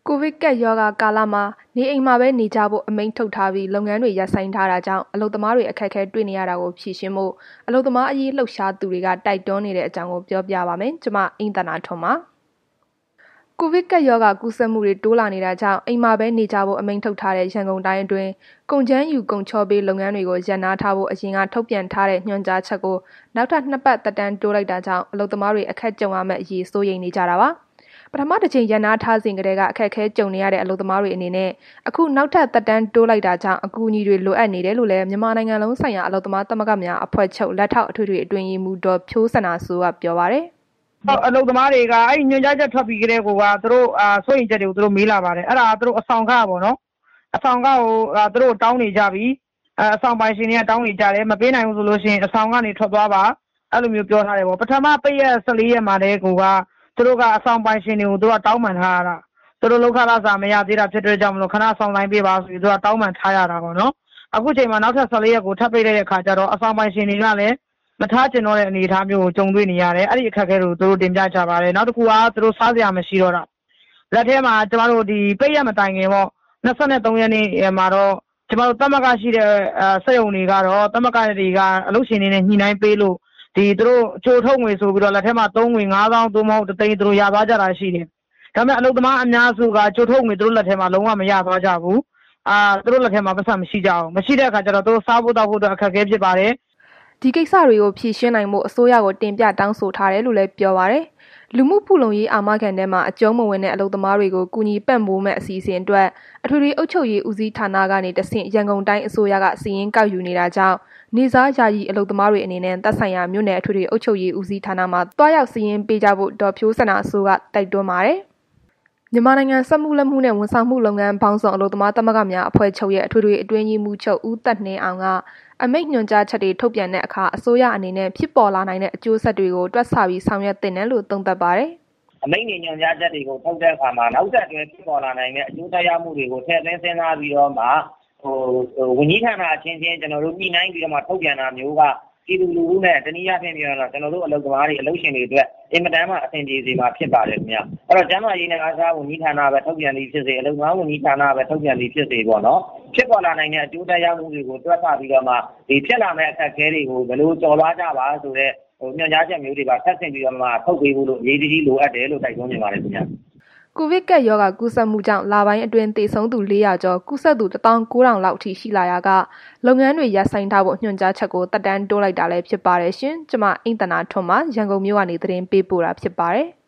ကိုဗစ်ကပ်ရောဂါကာလမှာနေအိမ်မှာပဲနေကြဖို့အမိန့်ထုတ်ထားပြီးလုပ်ငန်းတွေရပ်ဆိုင်းထားတာကြောင့်အလုပ်သမားတွေအခက်အခဲတွေ့နေရတာကိုဖြေရှင်းဖို့အလုပ်သမားအရေးလှုပ်ရှားသူတွေကတိုက်တွန်းနေတဲ့အကြောင်းကိုပြောပြပါမယ်။ကျွန်မအိမ့်သန္တာထွန်းပါ။ကိုဗစ်ကပ်ရောဂါကူးစက်မှုတွေတိုးလာနေတာကြောင့်အိမ်မှာပဲနေကြဖို့အမိန့်ထုတ်ထားတဲ့ရန်ကုန်တိုင်းအတွင်းကုန်ချမ်းယူကုန်ချောပေးလုပ်ငန်းတွေကိုရပ်နားထားဖို့အရင်ကထုတ်ပြန်ထားတဲ့ညွှန်ကြားချက်ကိုနောက်ထပ်2 ပတ်သက်တမ်းတိုးလိုက်တာကြောင့်အလုပ်သမားတွေအခက်ကြုံရမယ့်အရေးစိုးရိမ်နေကြတာပါ။ပထမတစ်ချိန်ရန်နာထားစဉ်ကတည်းကအခက်အခဲကြုံနေရတဲ့အလုပ်သမားတွေအနေနဲ့အခုနောက်ထပ်သက်တမ်းတိုးလိုက်တာကြောင့်အကူအညီတွေလိုအပ်နေတယ်လို့လည်းမြန်မာနိုင်ငံလုံးဆိုင်ရာအလုပ်သမားသမဂ္ဂများအဖွဲ့ချုပ်လက်ထောက်အထွေထွေအတွင်းရေးမှူးဒေါ်ဖြိုးစန္ဒာစိုးကပြောပါတယ်အလုပ်သမားတွေကအဲ့ညွှန်ကြားချက်ထွက်ပြီးကြတဲ့ကိုကသူတို့စိုးရိမ်ချက်တွေကိုသူတို့မေးလာပါတယ်အဲ့ဒါသူတို့အဆောင်ကားပေါ့နော်အဆောင်ကားကိုသူတို့တောင်းနေကြပြီအဆောင်ပိုင်ရှင်တွေကတောင်းနေကြတယ်မပေးနိုင်ဘူးဆိုလို့ရှိရင်အဆောင်ကနေထွက်သွားပါအဲ့လိုမျိုးပြောထားတယ်ပေါ့ပထမပိတ်ရက်14ရက်မှာတည်းကိုကသူတို့ကအဆောင်ပိုင်ရှင်တွေကိုသူတို့တောင်းပန်ထားရတာသူတို့လောက်ခလာစာမရသေးတာဖြစ်တဲ့ကြောင့်မလို့ခဏဆောင်တိုင်းပေးပါဆိုပြီးသူကတောင်းပန်ထားရတာပေါ့နော်အခုချိန်မှာနောက်ထပ်14ရက်ကိုထပ်ပိတ်တဲ့အခါကျတော့အဆောင်ပိုင်ရှင်တွေကလည်းမထားကျင်တော့တဲ့အနေအထားမျိုးကိုကြုံတွေ့နေရတယ်အဲ့ဒီအခက်အခဲတွေကိုသူတို့တင်ပြကြပါတယ်နောက်တစ်ခုကသူတို့စားစရာမရှိတော့တာလက်ထဲမှာကျမတို့ဒီပိတ်ရက်မတိုင်ခင်ပေါ့23ရက်နေ့မှာတော့ကျမတို့တမကရှိတဲ့စက်ရုံတွေကတော့တမကတွေကအလုပ်ရှင်တွေနဲ့ညှိနှိုင်းပေးလို့ဒီသူတို့ကြိုထုတ်ငွေဆိုပြီးတော့လက်ထဲမှာ3ငွေ9000သို့မဟုတ်တသိန်းသူတို့ရသွားကြတာရှိတယ်ဒါပေမဲ့အလုပ်သမားအများစုကကြိုထုတ်ငွေသူတို့လက်ထဲမှာလုံးဝမရသွားကြဘူးသူတို့လက်ထဲမှာပတ်စံမရှိကြအောင်မရှိတဲ့အခါကျတော့သူတို့စားဖို့တောက်ဖို့အတွက်အခက်အခဲဖြစ်ပါတယ်ဒီကိစ္စတွေကိုဖြေရှင်းနိုင်ဖို့အစိုးရကိုတင်ပြတောင်းဆိုထားတယ်လို့လည်းပြောပါတယ်လူမှုဖူလုံရေးအာမခံထဲမှာအကျုံးမဝင်တဲ့အလုပ်သမားတွေကိုကူညီပံ့ပိုးမဲ့အစီအစဉ်အတွက်အထွေထွေအုပ်ချုပ်ရေးဦးစီးဌာနကနေတဆင့်ရန်ကုန်တိုင်းအစိုးရကစီရင်ကောက်ယူနေတာကြောင့်နေစားယာယီအလုပ်သမားတွေအနေနဲ့သက်ဆိုင်ရာမြို့နယ်အထွေထွေအုပ်ချုပ်ရေးဦးစီးဌာနမှာတွားရောက်စီရင်ပေးကြဖို့ဒေါ်ဖြိုးစန္ဒာစိုးကတိုက်တွန်းပါတယ်မြန်မာနိုင်ငံစက်မှုလက်မှုနဲ့ဝန်ဆောင်မှုလုပ်ငန်းပေါင်းစုံအလုပ်သမားသမဂ္ဂများအဖွဲ့ချုပ်ရဲ့အထွေထွေအတွင်းရေးမှူးချုပ်ဦးသက်နှင်းအောင်ကအမိန့်ညွှန်ကြားချက်တွေထုတ်ပြန်တဲ့အခါအစိုးရအနေနဲ့ဖြစ်ပေါ်လာနိုင်တဲ့အကျိုးဆက်တွေကိုတွက်ဆပြီးဆောင်ရွက်သင့်တယ်လို့သုံးသပ်ပါတယ်အမိန့်ညွှန်ကြားချက်တွေကိုထုတ်တဲ့အခါမှာနောက်ဆက်တွဲဖြစ်ပေါ်လာနိုင်တဲ့အကျိုးတရားမှုတွေကိုထည့်သွင်းစဉ်းစားပြီးတော့မှဝန်ကြီးဌာနအချင်းချင်းကျွန်တော်တို့ညှိနှိုင်းပြီးတော့မှထုတ်ပြန်တာမျိုးကပြည်သူလူထုနဲ့တနည်းအားဖြင့်ပြောရတော့ကျွန်တော်တို့အလုပ်သမားတွေအလုပ်ရှင်တွေအတွက်အင်မတန်မှအဆင်ပြေစေမှာဖြစ်ပါတယ်ခင်ဗျ။အဲ့တော့ကျန်းမာရေးနဲ့အားကစားဝန်ကြီးဌာနပဲထုတ်ပြန်ပြီးဖြစ်စေအလုပ်သမားဝန်ကြီးဌာနပဲထုတ်ပြန်ပြီးဖြစ်စေပေါ့နော်။ဖြစ်ပေါ်လာနိုင်တဲ့အကျိုးတရားမှုတွေကိုတွက်ဆပြီးတော့မှဒီဖြစ်လာမယ့်အခက်အခဲတွေကိုဘယ်လိုကျော်လွှားကြပါဆိုတဲ့ညွှန်ကြားချက်မျိုးတွေပါထပ်ဆင့်ပြီးတော့မှထုတ်ပေးဖို့လို့အရေးကြီးလိုအပ်တယ်လို့တိုက်တွန်းနေပါတယ်ခင်ဗျ။ကိုဗစ်ကပ်ရောဂါကူးစက်မှုကြောင့်လပိုင်းအတွင်းသေဆုံးသူ400ကျော်ကူးစက်သူ19000လောက်အထိရှိလာရာကလုပ်ငန်းတွေရပ်ဆိုင်းထားဖို့ညွှန်ကြားချက်ကိုတက်တန်းတိုးလိုက်တာလည်းဖြစ်ပါတယ်ရှင်။ကျွန်မအိမ့်သန္တာထွန်းမှရန်ကုန်မြို့ကနေသတင်းပေးပို့တာဖြစ်ပါတယ်။